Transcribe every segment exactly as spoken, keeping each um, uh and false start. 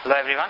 Hello everyone.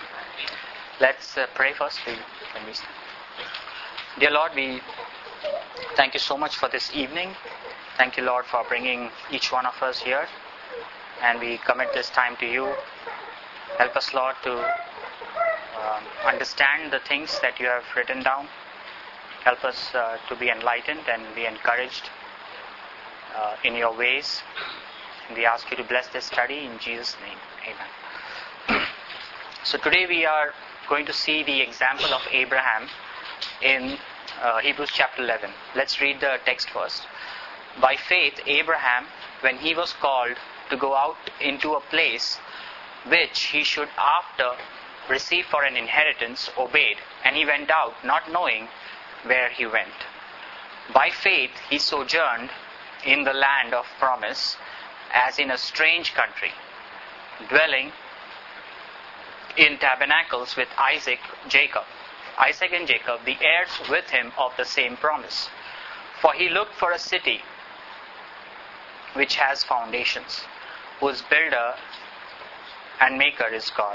Let's uh, pray first when we start. Dear Lord, we thank you so much for this evening. Thank you, Lord, for bringing each one of us here. And we commit this time to you. Help us, Lord, to uh, understand the things that you have written down. Help us uh, to be enlightened and be encouraged uh, in your ways. And we ask you to bless this study in Jesus' name. Amen. So today we are going to see the example of Abraham in uh, Hebrews chapter eleven. Let's read the text first. By faith, Abraham, when he was called to go out into a place which he should after receive for an inheritance, obeyed, and he went out, not knowing where he went. By faith, he sojourned in the land of promise, as in a strange country, dwelling in tabernacles with Isaac, Jacob, Isaac and Jacob, the heirs with him of the same promise. For he looked for a city which has foundations, whose builder and maker is God.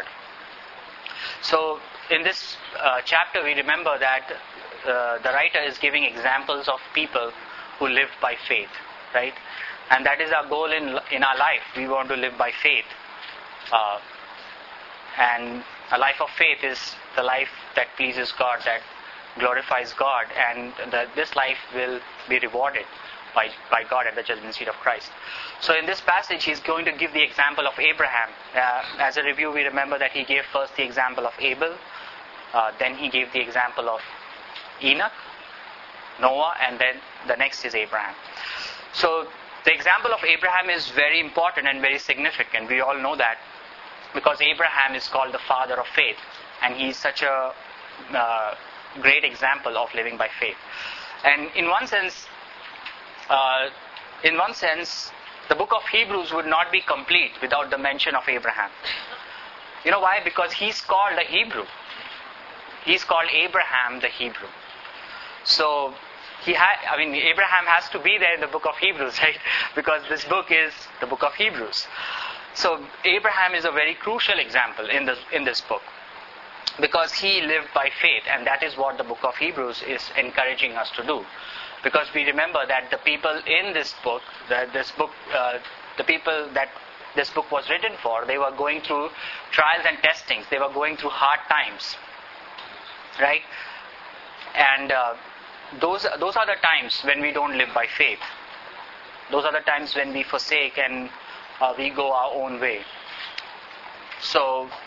So in this uh, chapter we remember that uh, the writer is giving examples of people who lived by faith, right? And that is our goal in in our life. We want to live by faith. Uh, and a life of faith is the life that pleases God, that glorifies God, and that this life will be rewarded by, by God at the judgment seat of Christ. So in this passage, he's going to give the example of Abraham. Uh, as a review, we remember that he gave first the example of Abel, uh, then he gave the example of Enoch, Noah, and then the next is Abraham. So the example of Abraham is very important and very significant. We all know that, because Abraham is called the father of faith, and he's such a uh, great example of living by faith. And in one sense, uh, in one sense, the book of Hebrews would not be complete without the mention of Abraham. You know why? Because he's called a Hebrew. He's called Abraham the Hebrew. So he had, I mean, Abraham has to be there in the book of Hebrews, right? Because this book is the book of Hebrews. So Abraham is a very crucial example in this in this book, because he lived by faith, and that is what the book of Hebrews is encouraging us to do. Because we remember that the people in this book, that this book, uh, the people that this book was written for, they were going through trials and testings. They were going through hard times, right? And uh, those those are the times when we don't live by faith. Those are the times when we forsake and Uh, we go our own way. So,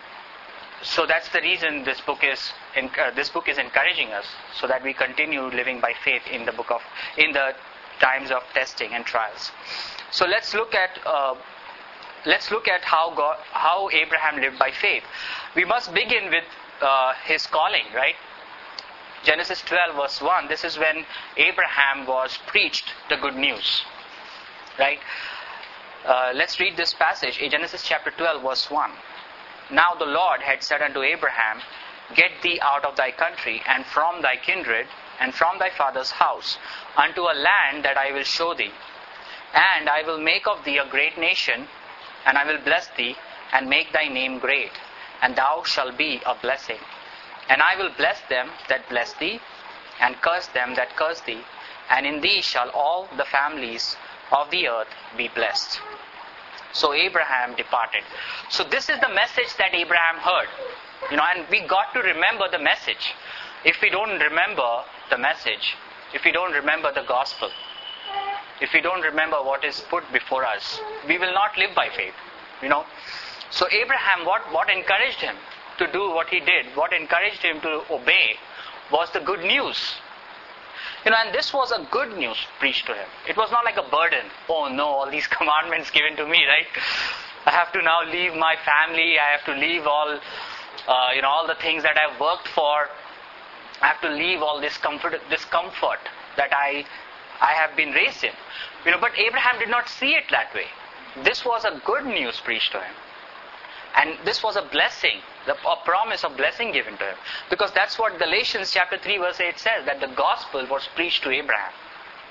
so that's the reason this book is in, uh, this book is encouraging us, so that we continue living by faith in the book of in the times of testing and trials. So let's look at uh, let's look at how God, how Abraham lived by faith. We must begin with uh, his calling, right? Genesis twelve verse one. This is when Abraham was preached the good news, right? Uh, let's read this passage in Genesis chapter twelve verse one. Now the Lord had said unto Abraham, Get thee out of thy country, and from thy kindred, and from thy father's house, unto a land that I will show thee. And I will make of thee a great nation, and I will bless thee, and make thy name great, and thou shalt be a blessing. And I will bless them that bless thee, and curse them that curse thee, and in thee shall all the families of the earth be blessed. So Abraham departed. So this is the message that Abraham heard. You know, and we got to remember the message. If we don't remember the message, if we don't remember the gospel, if we don't remember what is put before us, we will not live by faith. You know. So Abraham, what, what encouraged him to do what he did, what encouraged him to obey, was the good news. You know, and this was a good news preached to him. It was not like a burden. Oh no, all these commandments given to me, right? I have to now leave my family. I have to leave all, uh, you know, all the things that I've worked for. I have to leave all this comfort, this comfort that I, I have been raised in. You know, but Abraham did not see it that way. This was a good news preached to him. And this was a blessing, a promise of blessing given to him. Because that's what Galatians chapter three verse eight says, that the gospel was preached to Abraham.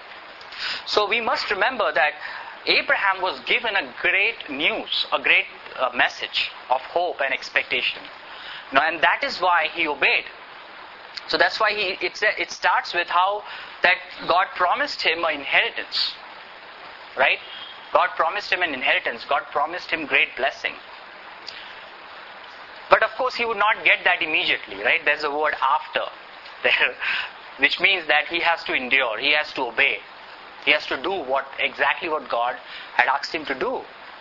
So we must remember that Abraham was given a great news, a great a message of hope and expectation. You know, and that is why he obeyed. So that's why he it, it starts with how that God promised him an inheritance. Right? God promised him an inheritance. God promised him great blessing. But of course he would not get that immediately, right? There's a word after there, which means that he has to endure, he has to obey. He has to do what exactly what God had asked him to do.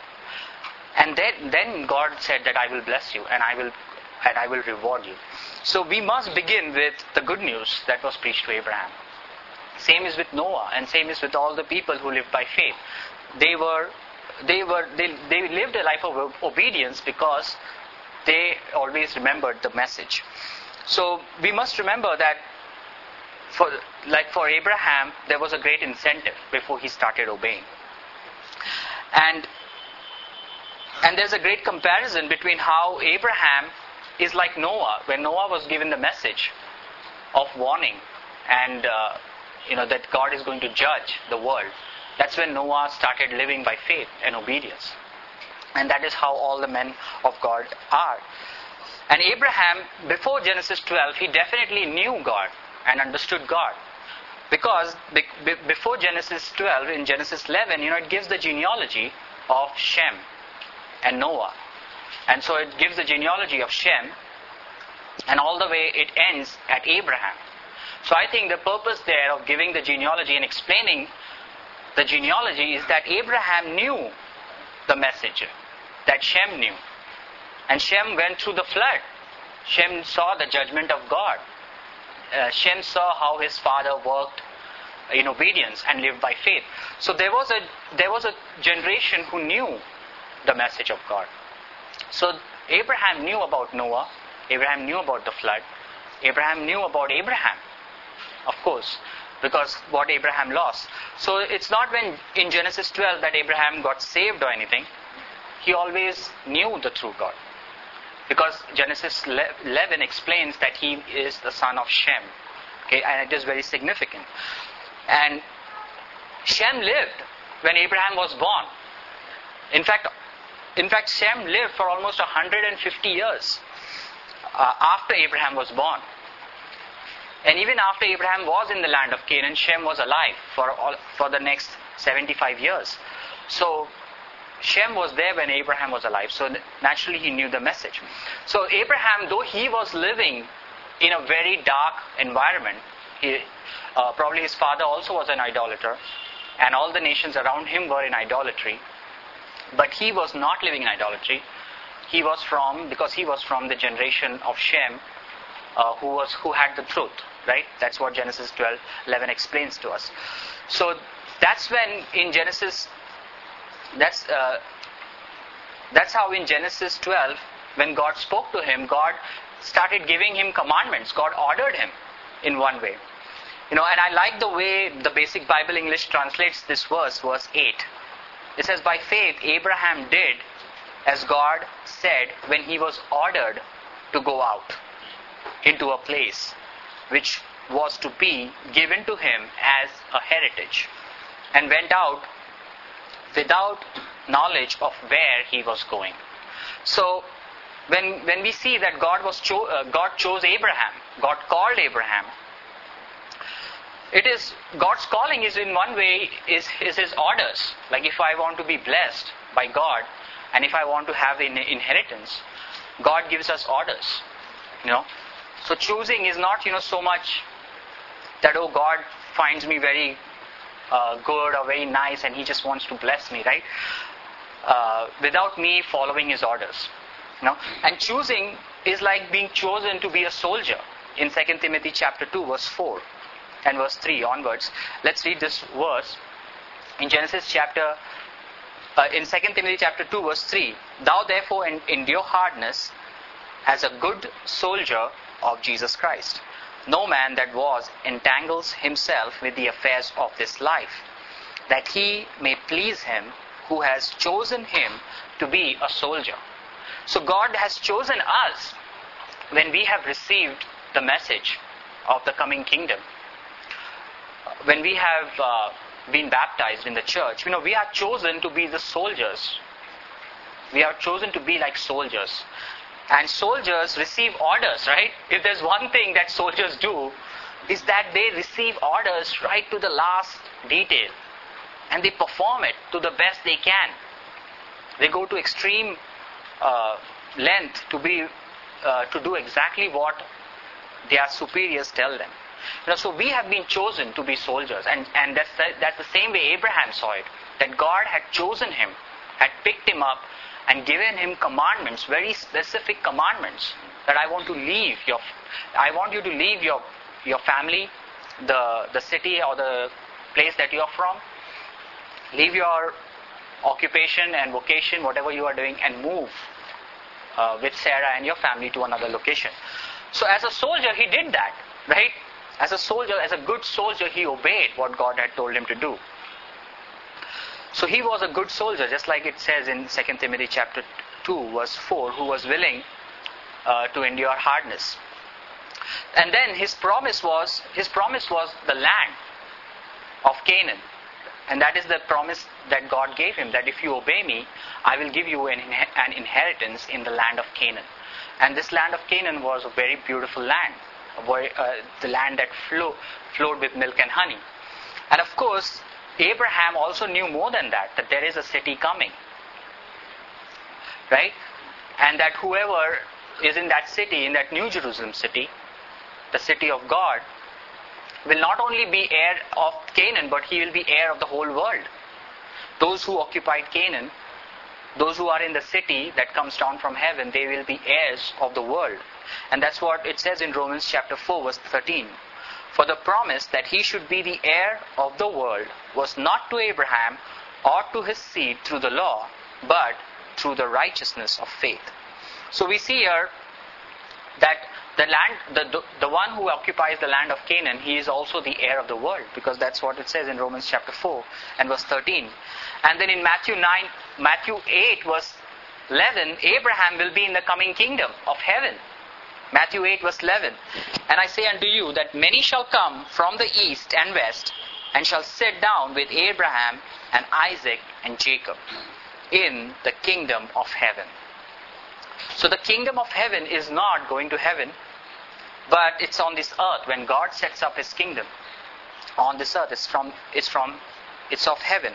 And then, then God said that I will bless you and I will and I will reward you. So we must begin with the good news that was preached to Abraham. Same is with Noah, and same is with all the people who lived by faith. They were they were they, they lived a life of obedience because they always remembered the message. So we must remember that for like for Abraham, there was a great incentive before he started obeying. And and there's a great comparison between how Abraham is like Noah. When Noah was given the message of warning and uh, you know that God is going to judge the world, that's when Noah started living by faith and obedience. And that is how all the men of God are. And Abraham, before Genesis twelve, he definitely knew God and understood God. Because before Genesis twelve, in Genesis eleven, you know, it gives the genealogy of Shem and Noah. And so it gives the genealogy of Shem, and all the way it ends at Abraham. So I think the purpose there of giving the genealogy and explaining the genealogy is that Abraham knew the message that Shem knew. And Shem went through the flood. Shem saw the judgment of God. Uh, Shem saw how his father worked in obedience and lived by faith. So there was a there was a generation who knew the message of God. So Abraham knew about Noah. Abraham knew about the flood. Abraham knew about Abraham, of course, because what Abraham lost. So it's not when in Genesis twelve that Abraham got saved or anything. He always knew the true God. Because Genesis eleven explains that he is the son of Shem. Okay, and it is very significant. And Shem lived when Abraham was born. In fact, in fact, Shem lived for almost one hundred fifty years uh, after Abraham was born. And even after Abraham was in the land of Canaan, Shem was alive for all, for the next seventy-five years. So Shem was there when Abraham was alive. So naturally he knew the message. So Abraham, though he was living in a very dark environment, he, uh, probably his father also was an idolater, and all the nations around him were in idolatry. But he was not living in idolatry. He was from, because he was from the generation of Shem, uh, who was who had the truth, right? That's what Genesis twelve eleven explains to us. So that's when in Genesis, that's uh, that's how in Genesis twelve, when God spoke to him, God started giving him commandments. God ordered him in one way. You know, and I like the way the Basic Bible English translates this verse, verse eight. It says, by faith, Abraham did as God said when he was ordered to go out into a place which was to be given to him as a heritage, and went out without knowledge of where he was going. So, when when we see that God was cho- uh, God chose Abraham, God called Abraham, it is God's calling is in one way is, is his orders. Like if I want to be blessed by God, and if I want to have an inheritance, God gives us orders. You know, so choosing is not you know so much that oh God finds me very uh, good or very nice and he just wants to bless me, right? Uh, without me following his orders. You know, and choosing is like being chosen to be a soldier. In Second Timothy chapter two, verse four. And verse three onwards. Let's read this verse. In Genesis chapter, uh, in Second Timothy chapter two, verse three. Thou therefore endure hardness as a good soldier of Jesus Christ. No man that was entangles himself with the affairs of this life, that he may please him who has chosen him to be a soldier. So God has chosen us when we have received the message of the coming kingdom. When we have uh, been baptized in the church, you know, we are chosen to be the soldiers We are chosen to be like soldiers. And soldiers receive orders, right? If there's one thing that soldiers do, is that they receive orders right to the last detail. And they perform it to the best they can. They go to extreme uh, length to be uh, to do exactly what their superiors tell them. You know, so we have been chosen to be soldiers, and, and that's the, that's the same way Abraham saw it. That God had chosen him, had picked him up, and given him commandments, very specific commandments. That I want to leave your, I want you to leave your your family, the the city or the place that you are from, leave your occupation and vocation, whatever you are doing, and move uh, with Sarah and your family to another location. So as a soldier, he did that, right? As a soldier, as a good soldier, he obeyed what God had told him to do. So he was a good soldier, just like it says in Second Timothy chapter two, verse four, who was willing uh, to endure hardness. And then his promise was, his promise was the land of Canaan. And that is the promise that God gave him, that if you obey me, I will give you an, an inheritance in the land of Canaan. And this land of Canaan was a very beautiful land, where, uh, the land that flow, flowed with milk and honey. And of course, Abraham also knew more than that, that there is a city coming. Right? And that whoever is in that city, in that New Jerusalem city, the city of God, will not only be heir of Canaan, but he will be heir of the whole world. Those who occupied Canaan, those who are in the city that comes down from heaven, they will be heirs of the world. And that's what it says in Romans chapter four, verse thirteen. For the promise that he should be the heir of the world was not to Abraham or to his seed through the law, but through the righteousness of faith. So we see here that the land, the, the, the one who occupies the land of Canaan, he is also the heir of the world, because that's what it says in Romans chapter four and verse thirteen. And then in Matthew nine, Matthew eight verse eleven, Abraham will be in the coming kingdom of heaven. Matthew eight verse eleven. And I say unto you that many shall come from the east and west, and shall sit down with Abraham and Isaac and Jacob in the kingdom of heaven. So the kingdom of heaven is not going to heaven, but it's on this earth. When God sets up his kingdom on this earth, it's from it's from it's of heaven.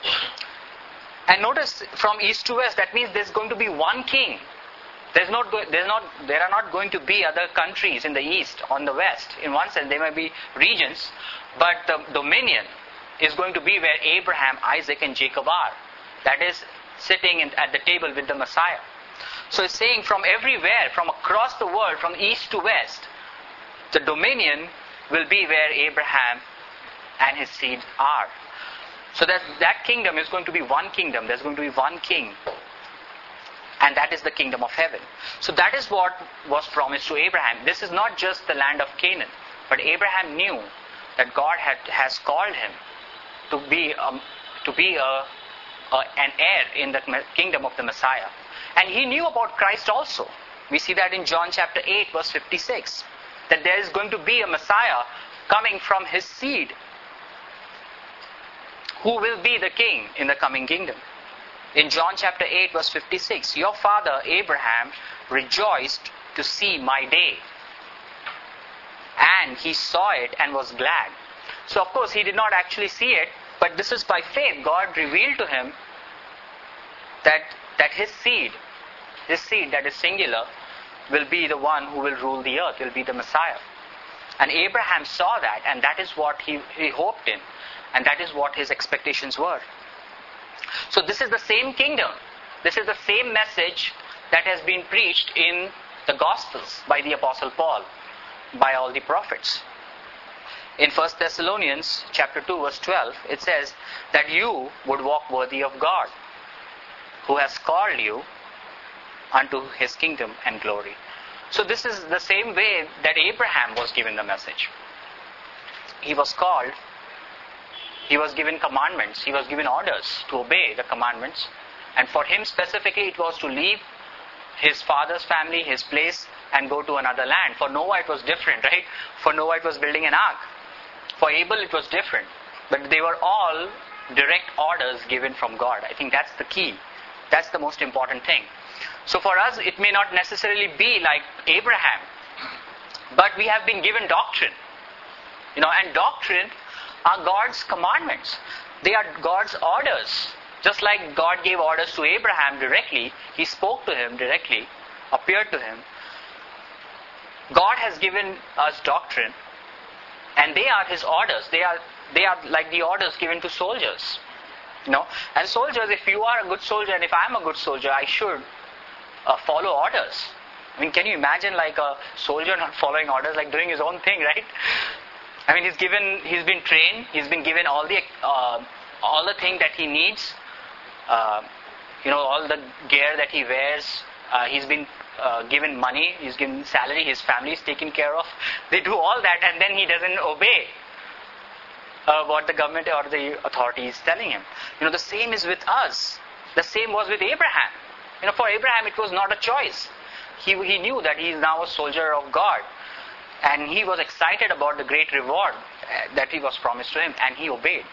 And notice, from east to west, that means there's going to be one king. There's not there's not there are not going to be other countries in the east, on the west. In one sense, there may be regions, but the dominion is going to be where Abraham, Isaac, and Jacob are. That is, sitting in, at the table with the Messiah. So it's saying from everywhere, from across the world, from east to west, the dominion will be where Abraham and his seed are. So that that kingdom is going to be one kingdom. There's going to be one king. And that is the kingdom of heaven. So that is what was promised to Abraham. This is not just the land of Canaan. But Abraham knew that God had, has called him to be, um, to be a, a, an heir in the kingdom of the Messiah. And he knew about Christ also. We see that in John chapter eight, verse fifty-six. That there is going to be a Messiah coming from his seed, who will be the king in the coming kingdom. In John chapter eight, verse fifty-six, your father Abraham rejoiced to see my day, and he saw it and was glad. So of course he did not actually see it, but this is by faith. God revealed to him that that his seed, his seed that is singular, will be the one who will rule the earth, will be the Messiah. And Abraham saw that, and that is what he, he hoped in, and that is what his expectations were. So this is the same kingdom. This is the same message that has been preached in the Gospels by the Apostle Paul, by all the prophets. In First Thessalonians chapter two, verse twelve, it says that you would walk worthy of God, who has called you unto his kingdom and glory. So this is the same way that Abraham was given the message. He was called, he was given commandments, he was given orders to obey the commandments. And for him specifically, it was to leave his father's family, his place, and go to another land. For Noah it was different, right? For Noah it was building an ark. For Abel it was different. But they were all direct orders given from God. I think that's the key. That's the most important thing. So for us, it may not necessarily be like Abraham, but we have been given doctrine. You know, and doctrine are God's commandments. They are God's orders. Just like God gave orders to Abraham directly, He spoke to him directly, appeared to him. God has given us doctrine, and they are His orders. They are they are like the orders given to soldiers. You know, and soldiers, if you are a good soldier and if I am a good soldier, I should uh, follow orders. I mean, can you imagine like a soldier not following orders, like doing his own thing, right? I mean, he's given, he's been trained, he's been given all the uh, all the thing that he needs. Uh, you know, all the gear that he wears. Uh, he's been uh, given money, he's given salary, his family is taken care of. They do all that, and then he doesn't obey uh, what the government or the authority is telling him. You know, the same is with us. The same was with Abraham. You know, for Abraham, it was not a choice. He he knew that he is now a soldier of God, and he was excited about the great reward that he was promised to him, and he obeyed.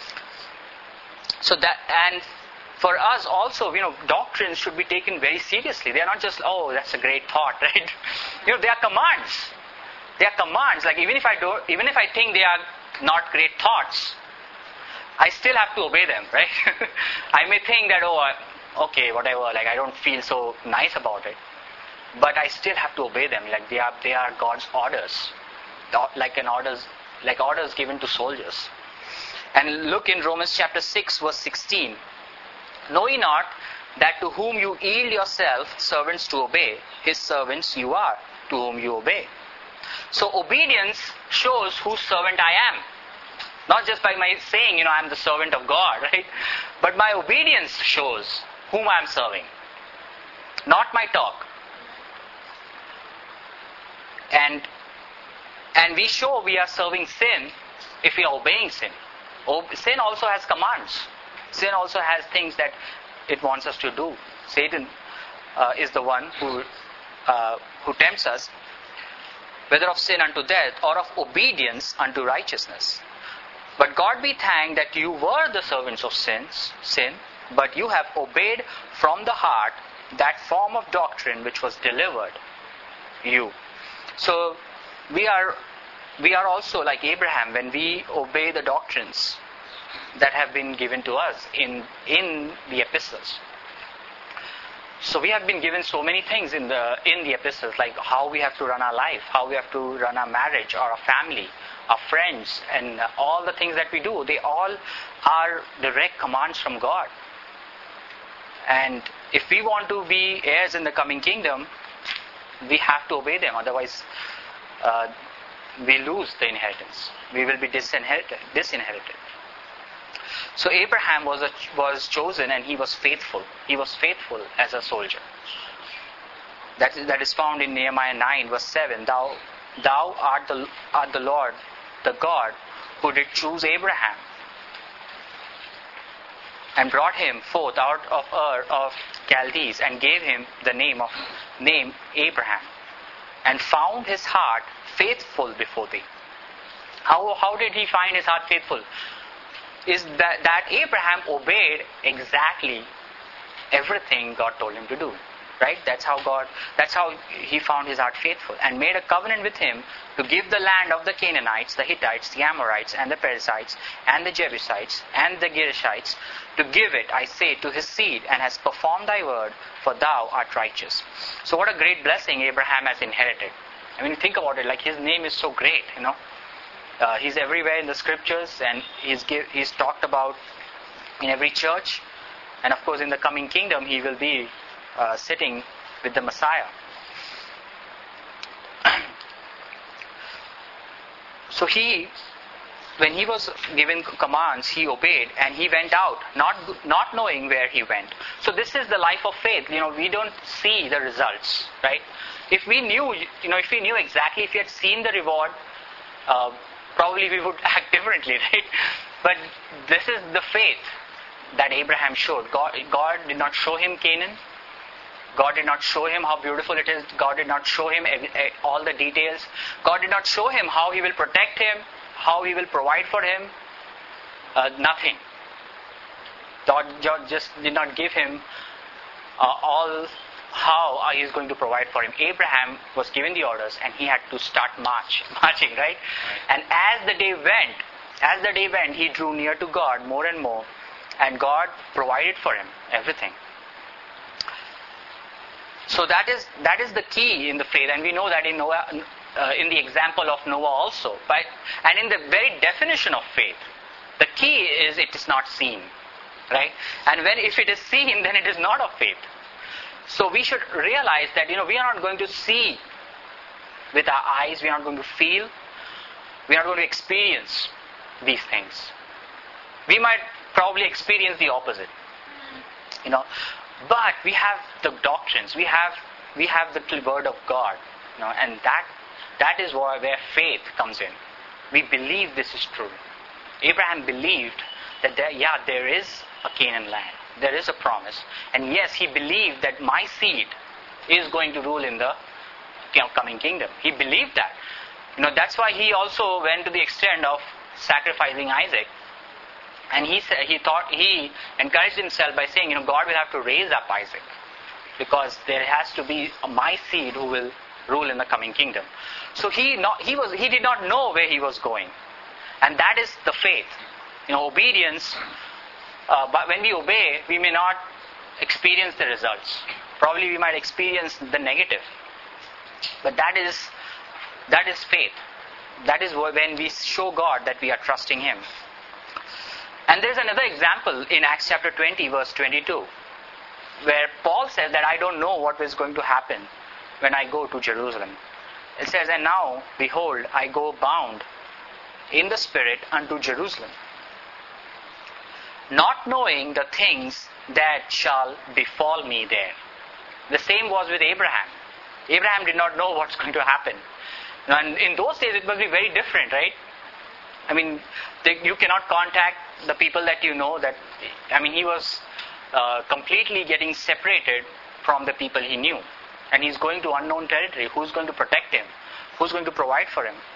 So that, and for us also, you know, doctrines should be taken very seriously. They are not just, oh, that's a great thought, right? You know, they are commands. They are commands. Like even if I do, even if I think they are not great thoughts, I still have to obey them, right? I may think that, oh, okay, whatever. Like I don't feel so nice about it, but I still have to obey them. Like they are, they are God's orders, like an orders, like orders given to soldiers. And look in Romans chapter six, verse sixteen. Know ye not that to whom you yield yourself servants to obey, his servants you are, to whom you obey. So obedience shows whose servant I am. Not just by my saying, you know, I'm the servant of God, right? But my obedience shows whom I'm serving. Not my talk. And and we show we are serving sin if we are obeying sin. Sin also has commands. Sin also has things that it wants us to do. Satan uh, is the one who uh, who tempts us, whether of sin unto death or of obedience unto righteousness. But God be thanked that you were the servants of sins, sin, but you have obeyed from the heart that form of doctrine which was delivered you. So we are we are also like Abraham when we obey the doctrines that have been given to us in in the epistles. So we have been given so many things in the in the epistles, like how we have to run our life, how we have to run our marriage or our family, our friends, and all the things that we do. They all are direct commands from God. And if we want to be heirs in the coming kingdom, we have to obey them. Otherwise, uh, we lose the inheritance. We will be disinherited. disinherited. So Abraham was a, was chosen, and he was faithful. He was faithful as a soldier. That is, that is found in Nehemiah nine, verse seven. Thou, thou art the art the Lord, the God who did choose Abraham, and brought him forth out of Ur of Chaldees, and gave him the name of name Abraham, and found his heart faithful before thee. How how did he find his heart faithful? Is that, that Abraham obeyed exactly everything God told him to do. Right? That's how God, that's how he found his heart faithful, and made a covenant with him to give the land of the Canaanites, the Hittites, the Amorites, and the Perizzites, and the Jebusites, and the Girgashites, to give it, I say, to his seed, and has performed thy word, for thou art righteous. So what a great blessing Abraham has inherited. I mean, think about it, like his name is so great, you know. Uh, he's everywhere in the scriptures, and he's give, he's talked about in every church, and of course in the coming kingdom he will be uh, sitting with the Messiah. So he, when he was given commands, he obeyed, and he went out, not not knowing where he went. So this is the life of faith. You know, we don't see the results, right? If we knew, you know, if we knew exactly, if we had seen the reward, uh, probably we would act differently, right? But this is the faith that Abraham showed. God, God did not show him Canaan. God did not show him how beautiful it is. God did not show him all the details. God did not show him how he will protect him, how he will provide for him. Uh, nothing. God just did not give him uh, all how uh, he's going to provide for him. Abraham was given the orders and he had to start march, marching, right? And as the day went, as the day went, he drew near to God more and more, and God provided for him everything. So that is that is the key in the faith, and we know that in Noah, uh, in the example of Noah also. But and in the very definition of faith, the key is it is not seen, right? And when if it is seen, then it is not of faith. So we should realize that, you know, we are not going to see with our eyes, we are not going to feel, we are not going to experience these things. We might probably experience the opposite, you know. But we have the doctrines, we have we have the word of God, you know, and that that is where, where faith comes in. We believe this is true. Abraham believed that there, yeah, there is a Canaan land. There is a promise. And yes, he believed that my seed is going to rule in the you know, coming kingdom. He believed that. You know, that's why he also went to the extent of sacrificing Isaac. And he said, he thought, he encouraged himself by saying, you know, God will have to raise up Isaac, because there has to be my seed who will rule in the coming kingdom. So he not, he was he did not know where he was going, and that is the faith. You know, obedience. Uh, but when we obey, we may not experience the results. Probably we might experience the negative. But that is that is faith. That is when we show God that we are trusting Him. And there's another example in Acts chapter twenty, verse twenty-two, where Paul says that I don't know what is going to happen when I go to Jerusalem. It says, and now, behold, I go bound in the Spirit unto Jerusalem, not knowing the things that shall befall me there. The same was with Abraham. Abraham did not know what's going to happen. And in those days, it must be very different, right? I mean, they, you cannot contact the people that you know. That I mean, he was uh, completely getting separated from the people he knew. And he's going to unknown territory. Who's going to protect him? Who's going to provide for him?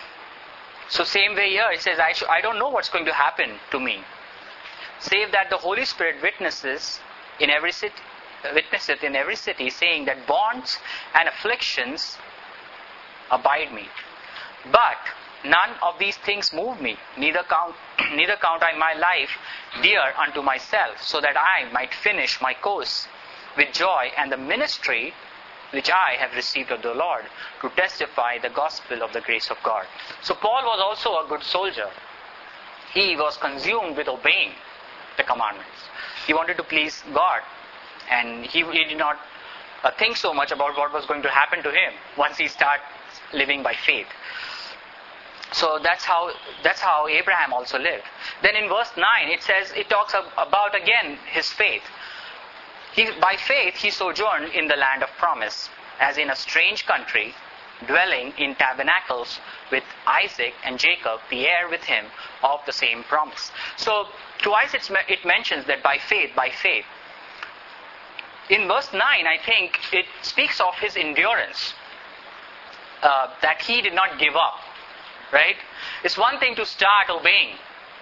So same way here, it says, I, sh- I don't know what's going to happen to me, save that the Holy Spirit witnesses in every city, witnesseth in every city, saying that bonds and afflictions abide me. But none of these things move me, neither count neither count I my life dear unto myself, so that I might finish my course with joy and the ministry which I have received of the Lord, to testify the gospel of the grace of God. So Paul was also a good soldier. He was consumed with obeying the commandments. He wanted to please God, and he, he did not uh, think so much about what was going to happen to him once he started living by faith. So that's how that's how Abraham also lived. Then in verse nine, it says, it talks about again his faith. He, by faith he sojourned in the land of promise, as in a strange country, dwelling in tabernacles with Isaac and Jacob, the heir with him of the same promise. So twice it's, it mentions that by faith, by faith. In verse nine, I think it speaks of his endurance, uh, that he did not give up. Right? It's one thing to start obeying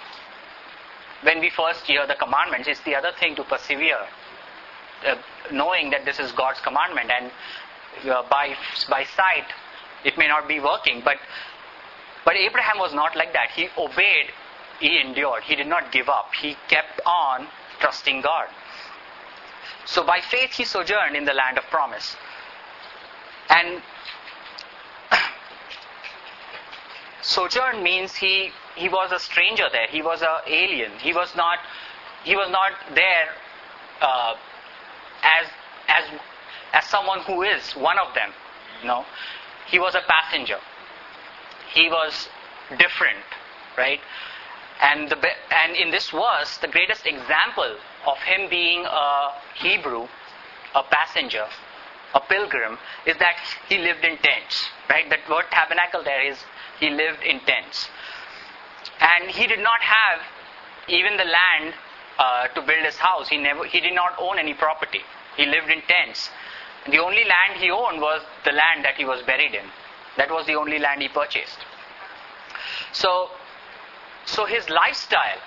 when we first hear the commandments. It's the other thing to persevere, uh, knowing that this is God's commandment, and uh, by by sight it may not be working. But but Abraham was not like that. He obeyed. He endured. He did not give up. He kept on trusting God. So by faith he sojourned in the land of promise. And sojourn means he, he was a stranger there. He was an alien. He was not he was not there uh, as as as someone who is one of them. No, he was a passenger. He was different, right? And the and in this verse, the greatest example of him being a Hebrew, a passenger, a pilgrim, is that he lived in tents. Right? That word tabernacle there is, he lived in tents. And he did not have even the land uh, to build his house. He never, he did not own any property. He lived in tents. The only land he owned was the land that he was buried in. That was the only land he purchased. So, so his lifestyle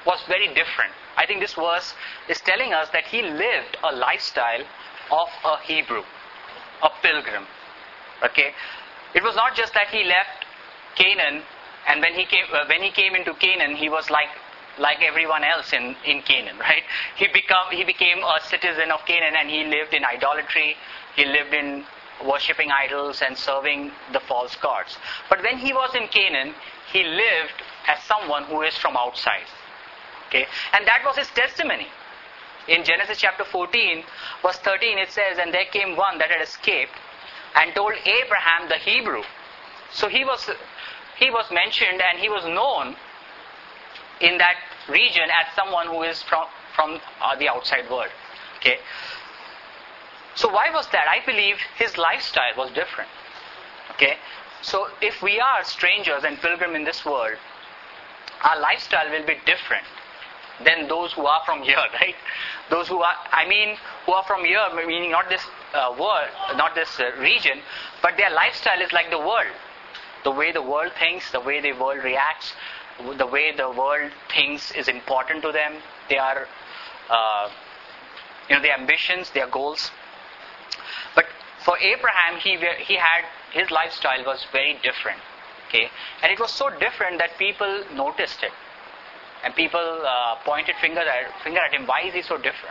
was very different. I think this verse is telling us that he lived a lifestyle of a Hebrew, a pilgrim. Okay, it was not just that he left Canaan, and when he came uh, when he came into Canaan, he was like like everyone else in, in Canaan, right? He become he became a citizen of Canaan, and he lived in idolatry. He lived in worshipping idols and serving the false gods. But when he was in Canaan, he lived as someone who is from outside. Okay, and that was his testimony. In Genesis chapter fourteen, verse thirteen, it says, "And there came one that had escaped, and told Abraham the Hebrew." So he was he was mentioned, and he was known in that region as someone who is from from uh, the outside world. Okay. So why was that? I believe his lifestyle was different. Okay. So if we are strangers and pilgrim in this world, our lifestyle will be different than those who are from here, right? Those who are, I mean, who are from here, meaning not this uh, world, not this uh, region, but their lifestyle is like the world. The way the world thinks, the way the world reacts, the way the world thinks is important to them. They are, uh, you know, their ambitions, their goals. But for Abraham, he he had, his lifestyle was very different. Okay, and it was so different that people noticed it. And people uh, pointed finger at, finger at him. Why is he so different?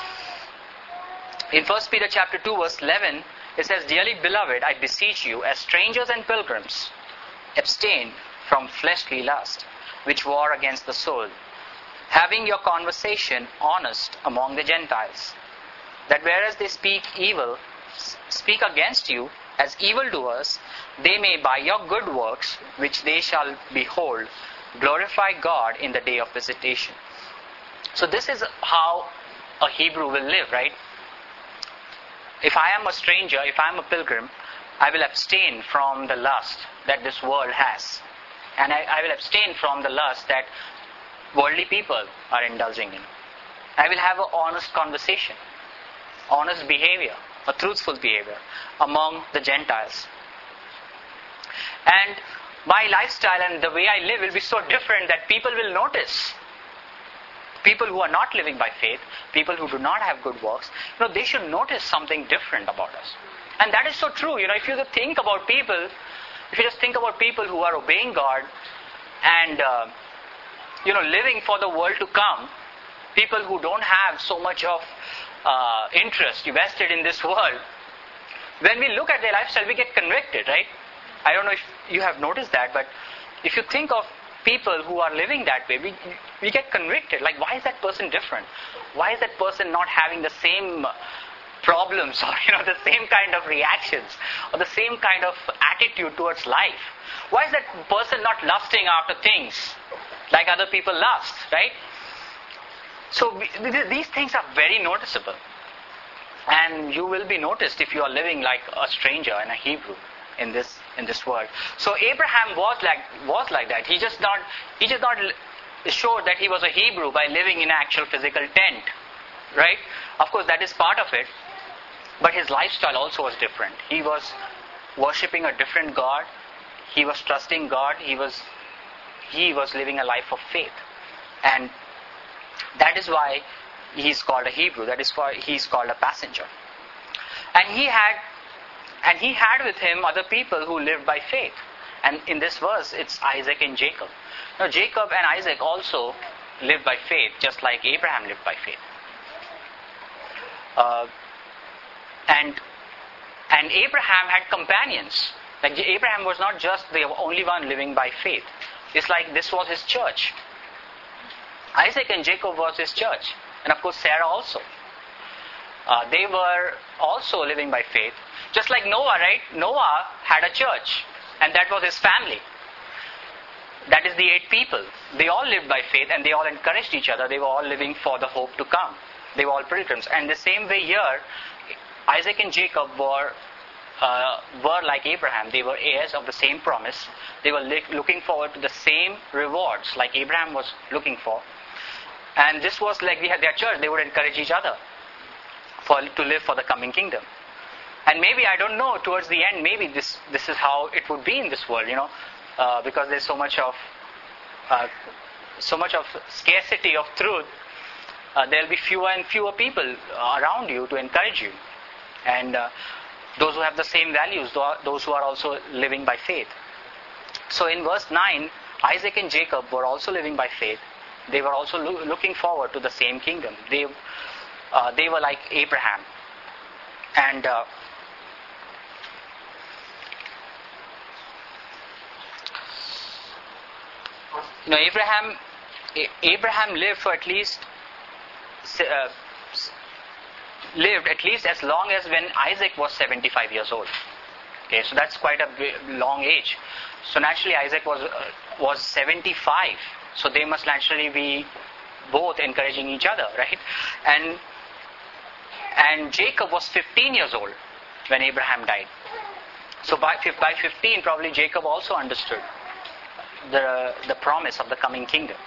In First Peter chapter two, verse eleven, it says, "Dearly beloved, I beseech you, as strangers and pilgrims, abstain from fleshly lust, which war against the soul, having your conversation honest among the Gentiles, that whereas they speak evil, speak against you as evildoers, they may by your good works, which they shall behold, glorify God in the day of visitation." So this is how a Hebrew will live, right? If I am a stranger, if I am a pilgrim, I will abstain from the lust that this world has. And I, I will abstain from the lust that worldly people are indulging in. I will have an honest conversation, honest behavior, a truthful behavior among the Gentiles. And my lifestyle and the way I live will be so different that people will notice. People who are not living by faith, people who do not have good works, you know, they should notice something different about us. And that is so true. You know, if you think about people, if you just think about people who are obeying God and, uh, you know, living for the world to come, people who don't have so much of uh, interest vested in this world, when we look at their lifestyle, we get convicted, right? I don't know if you have noticed that, but if you think of people who are living that way, we we get convicted. Like, why is that person different? Why is that person not having the same problems, or you know, the same kind of reactions, or the same kind of attitude towards life? Why is that person not lusting after things like other people lust, right? So we, these things are very noticeable, and you will be noticed if you are living like a stranger and a Hebrew in this in this world. So Abraham was like was like that. He just not he just not showed that he was a Hebrew by living in an actual physical tent, right? Of course, that is part of it, but his lifestyle also was different. He was worshipping a different God. He was trusting God. He was he was living a life of faith, and that is why he's called a Hebrew. That is why he's called a passenger. And he had And he had with him other people who lived by faith. And in this verse, it's Isaac and Jacob. Now, Jacob and Isaac also lived by faith, just like Abraham lived by faith. Uh, and and Abraham had companions. Like Abraham was not just the only one living by faith. It's like this was his church. Isaac and Jacob was his church. And of course, Sarah also. Uh, they were also living by faith. Just like Noah, right? Noah had a church, and that was his family. That is the eight people. They all lived by faith, and they all encouraged each other. They were all living for the hope to come. They were all pilgrims. And the same way here, Isaac and Jacob were uh, were like Abraham. They were heirs of the same promise. They were li- looking forward to the same rewards like Abraham was looking for. And this was like we had their church. They would encourage each other for to live for the coming kingdom. And maybe, I don't know, towards the end, maybe this this is how it would be in this world, you know, uh, because there's so much of uh, so much of scarcity of truth, uh, there will be fewer and fewer people around you to encourage you. And uh, those who have the same values, those who are also living by faith. So in verse nine, Isaac and Jacob were also living by faith. They were also lo- looking forward to the same kingdom. They, uh, they were like Abraham. And uh, you know, Abraham, Abraham lived for at least uh, lived at least as long as when Isaac was seventy-five years old. Okay, so that's quite a long age. So naturally, Isaac was uh, was seventy-five. So they must naturally be both encouraging each other, right? And and Jacob was fifteen years old when Abraham died. So by by fifteen, probably Jacob also understood the the promise of the coming kingdom.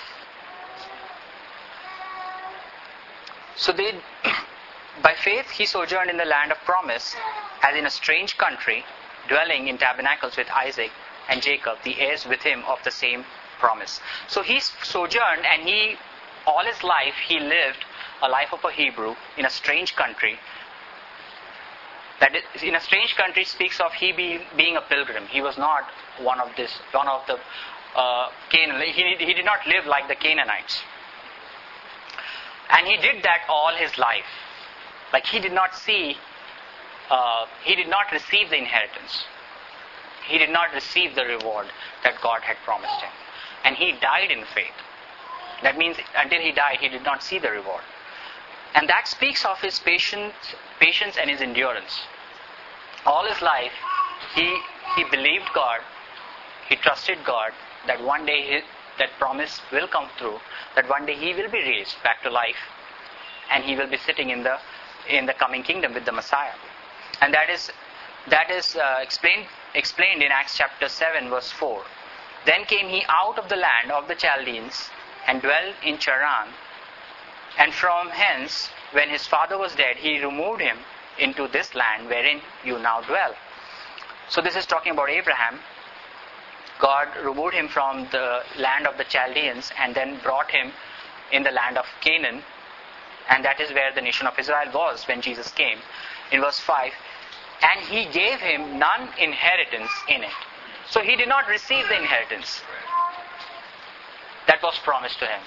So they, by faith, he sojourned in the land of promise, as in a strange country, dwelling in tabernacles with Isaac and Jacob, the heirs with him of the same promise. So he sojourned, and he, all his life, he lived a life of a Hebrew in a strange country. That is, in a strange country speaks of he be, being a pilgrim. He was not one of this, one of the uh, Canaan. He, he did not live like the Canaanites. And he did that all his life. Like he did not see, uh, he did not receive the inheritance. He did not receive the reward that God had promised him. And he died in faith. That means until he died, he did not see the reward. And that speaks of his patience, patience and his endurance. All his life, he he believed God, he trusted God that one day his, that promise will come through, that one day he will be raised back to life, and he will be sitting in the in the coming kingdom with the Messiah. And that is that is uh, explained explained in Acts chapter seven, verse four. Then came he out of the land of the Chaldeans and dwelt in Charan. And from hence, when his father was dead, he removed him into this land wherein you now dwell. So this is talking about Abraham. God removed him from the land of the Chaldeans and then brought him in the land of Canaan. And that is where the nation of Israel was when Jesus came. In verse five, and he gave him none inheritance in it. So he did not receive the inheritance that was promised to him.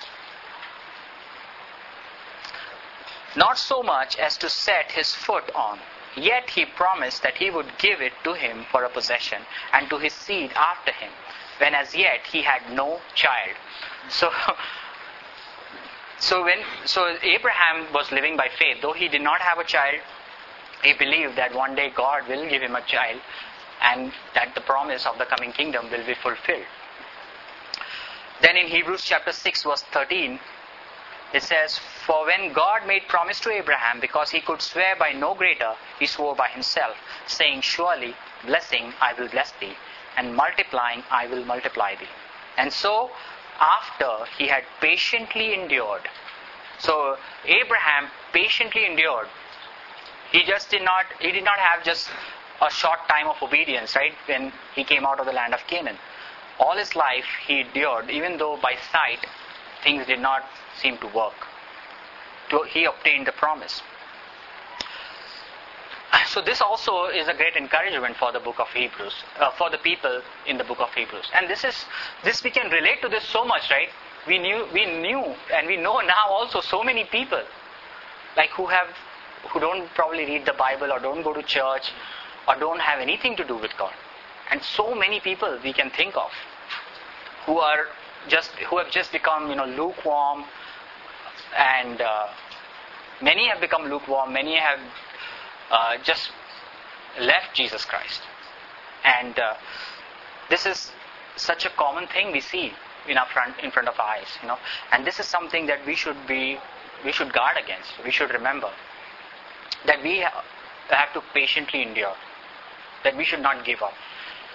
Not so much as to set his foot on. Yet he promised that he would give it to him for a possession, and to his seed after him, when as yet he had no child. So, so when so Abraham was living by faith, though he did not have a child, he believed that one day God will give him a child, and that the promise of the coming kingdom will be fulfilled. Then in Hebrews chapter six, verse thirteen, it says, for when God made promise to Abraham, because he could swear by no greater, he swore by himself, saying, surely, blessing I will bless thee, and multiplying I will multiply thee. And so, after he had patiently endured, so Abraham patiently endured. He just did not, he did not have just a short time of obedience, right, when he came out of the land of Canaan. All his life he endured, even though by sight things did not seem to work. He obtained the promise. So this also is a great encouragement for the book of Hebrews, uh, for the people in the book of Hebrews. And this is this we can relate to this so much, right? We knew, we knew, and we know now also so many people, like who have, who don't probably read the Bible or don't go to church or don't have anything to do with God. And so many people we can think of who are just who have just become, you know, lukewarm, and uh, many have become lukewarm. Many have uh, just left Jesus Christ, and uh, this is such a common thing we see in our front, in front of our eyes, you know. And this is something that we should be, we should guard against. We should remember that we ha- have to patiently endure. That we should not give up.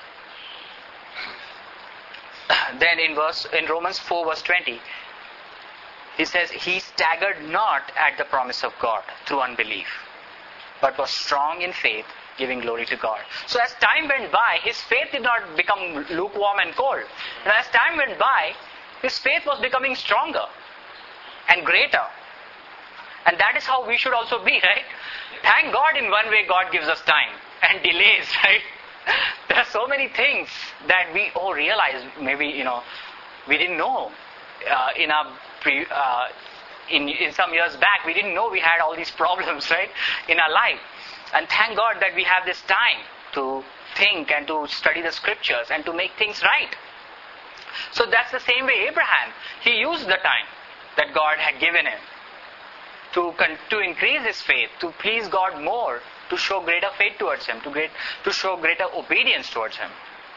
Then in verse in Romans four verse twenty, he says, he staggered not at the promise of God through unbelief, but was strong in faith, giving glory to God. So as time went by, his faith did not become lukewarm and cold. And as time went by, His faith was becoming stronger and greater. And that is how we should also be, right? Thank God in one way God gives us time and delays, right? There are so many things that we oh realize maybe, you know, we didn't know uh, in our pre, uh, in, in some years back, we didn't know we had all these problems, right, in our life. And thank God that we have this time to think and to study the scriptures and to make things right. So that's the same way Abraham, he used the time that God had given him to, to increase his faith, to please God more, to show greater faith towards him, to, great, to show greater obedience towards him.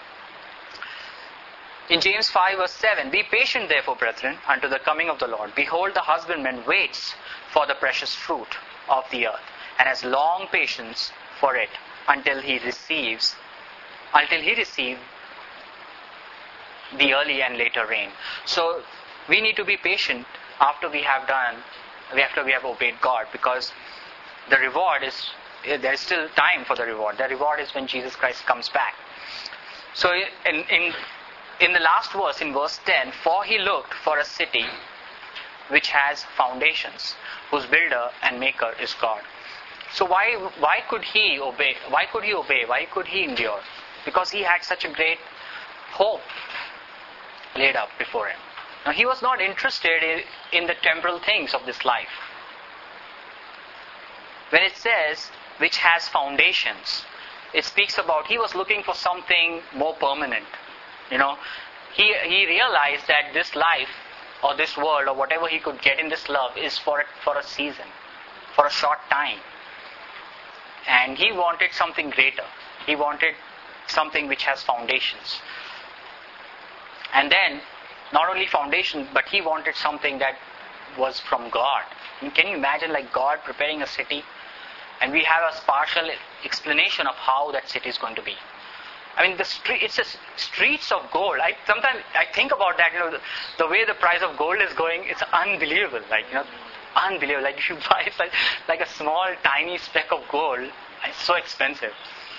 In James five verse seven, be patient therefore, brethren, unto the coming of the Lord. Behold, the husbandman waits for the precious fruit of the earth, and has long patience for it until he receives, until he receive the early and later rain. So we need to be patient after we have done, after we have obeyed God, because the reward is, there is still time for the reward. The reward is when Jesus Christ comes back. So in, in In the last verse, in verse ten, for he looked for a city which has foundations, whose builder and maker is God. So why why could he obey? Why could he obey? Why could he endure? Because he had such a great hope laid up before him. Now he was not interested in, in the temporal things of this life. When it says which has foundations, it speaks about he was looking for something more permanent. You know, he he realized that this life or this world or whatever he could get in this love is for a, for a season, for a short time. And he wanted something greater. He wanted something which has foundations. And then, not only foundation, but he wanted something that was from God. I mean, can you imagine like God preparing a city? And we have a partial explanation of how that city is going to be. I mean, the street, it's just streets of gold. I sometimes I think about that, you know, the, the way the price of gold is going, it's unbelievable. Like, you know, unbelievable. Like, if you buy like, like a small, tiny speck of gold, it's so expensive.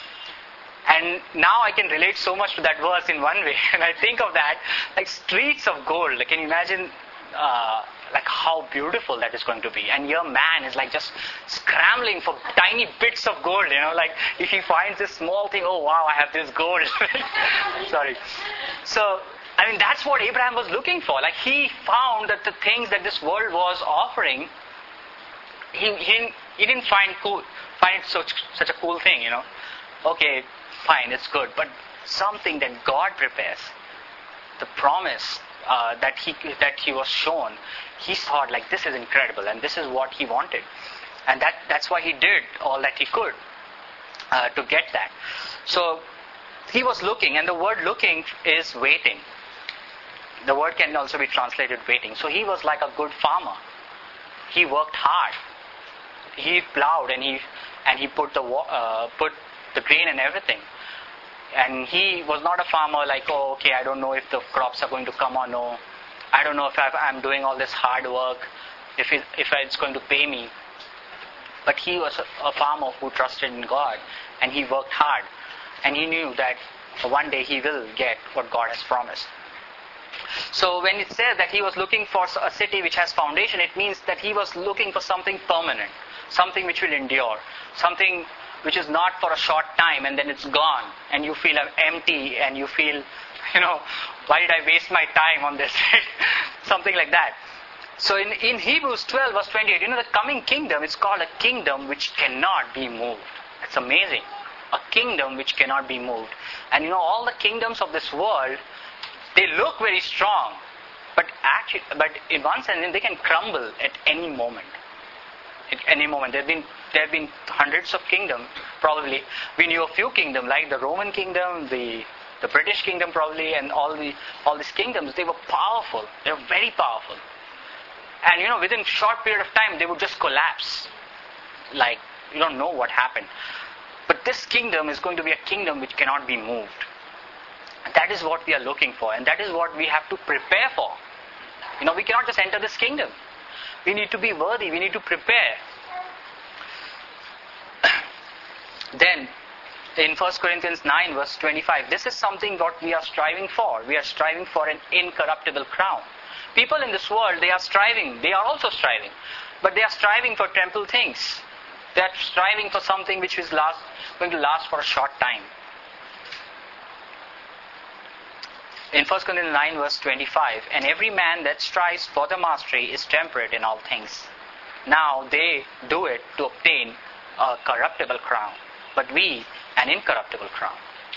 And now I can relate so much to that verse in one way. And I think of that, like streets of gold. Like, can you imagine, uh, like how beautiful that is going to be? And your man is like just scrambling for tiny bits of gold, you know, like if he finds this small thing, oh wow, I have this gold. Sorry. So, I mean, that's what Abraham was looking for. Like, he found that the things that this world was offering, he he, he didn't find cool, find such such a cool thing, you know. Okay, fine, it's good, but something that God prepares, the promise uh, that he that he was shown, he thought like this is incredible, and this is what he wanted, and that that's why he did all that he could uh, to get that. So he was looking, and the word looking is waiting. The word can also be translated waiting. So he was like a good farmer. He worked hard. He plowed and he and he put the uh, put the grain and everything. And he was not a farmer like, oh, okay, I don't know if the crops are going to come or no. I don't know if I've, I'm doing all this hard work, if it, if it's going to pay me. But he was a, a farmer who trusted in God, and he worked hard, and he knew that one day he will get what God has promised. So when it says that he was looking for a city which has foundation, it means that he was looking for something permanent, something which will endure, something which is not for a short time and then it's gone, and you feel empty and you feel, you know, why did I waste my time on this? Something like that. So in, in Hebrews twelve verse twenty-eight, you know, the coming kingdom, it's called a kingdom which cannot be moved. It's amazing. A kingdom which cannot be moved. And you know, all the kingdoms of this world, they look very strong, but actually, but in one sense, they can crumble at any moment. At any moment, there have been there have been hundreds of kingdoms. Probably we knew a few kingdoms like the Roman kingdom, the the British kingdom, probably, and all the all these kingdoms. They were powerful. They were very powerful. And you know, within a short period of time, they would just collapse. Like, you don't know what happened. But this kingdom is going to be a kingdom which cannot be moved. And that is what we are looking for, and that is what we have to prepare for. You know, we cannot just enter this kingdom. We need to be worthy. We need to prepare. Then, in First Corinthians nine verse twenty-five, this is something what we are striving for. We are striving for an incorruptible crown. People in this world, they are striving, they are also striving, but they are striving for temporal things. They are striving for something which is last, going to last for a short time. In First Corinthians nine verse twenty-five, and every man that strives for the mastery is temperate in all things. Now they do it to obtain a corruptible crown, but we an incorruptible crown.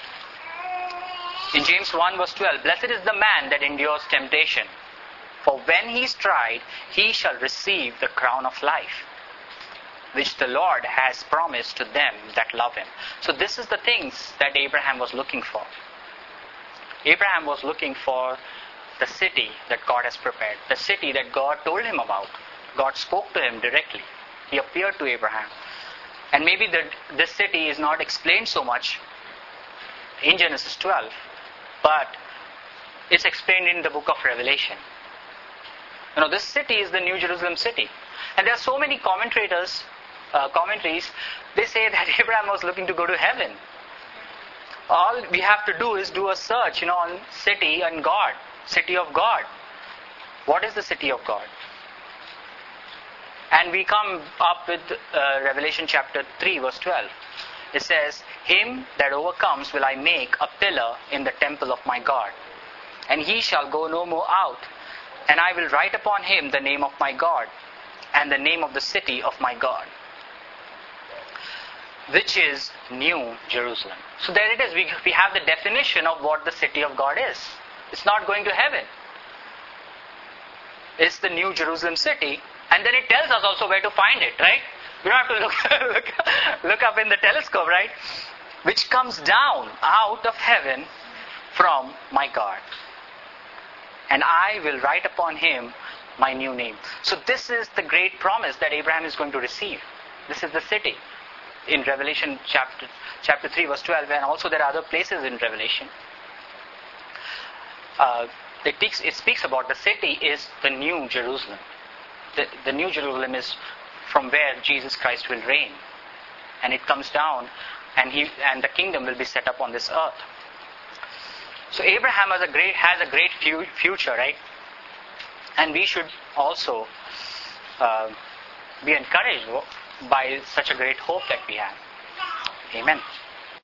In James one verse twelve, blessed is the man that endures temptation, for when he is tried, he shall receive the crown of life, which the Lord has promised to them that love him. So this is the things that Abraham was looking for. Abraham was looking for the city that God has prepared, the city that God told him about. God spoke to him directly. He appeared to Abraham. And maybe the, this city is not explained so much in Genesis twelve, but it's explained in the book of Revelation. You know, this city is the New Jerusalem city. And there are so many commentators, uh, commentaries, they say that Abraham was looking to go to heaven. All we have to do is do a search, you know, on city and God, city of God. What is the city of God? And we come up with uh, Revelation chapter three verse twelve. It says, him that overcomes will I make a pillar in the temple of my God, and he shall go no more out. And I will write upon him the name of my God, and the name of the city of my God, which is New Jerusalem. So there it is. We, we have the definition of what the city of God is. It's not going to heaven. It's the New Jerusalem city. And then it tells us also where to find it, right? We don't have to look, look, look up in the telescope, right? Which comes down out of heaven from my God. And I will write upon him my new name. So this is the great promise that Abraham is going to receive. This is the city. In Revelation chapter chapter three verse twelve, and also there are other places in Revelation. Uh, it, speaks, it speaks about the city is the New Jerusalem. The, the New Jerusalem is from where Jesus Christ will reign, and it comes down, and he and the kingdom will be set up on this earth. So Abraham has a great has a great future, right? And we should also uh, be encouraged by such a great hope that we have. Amen.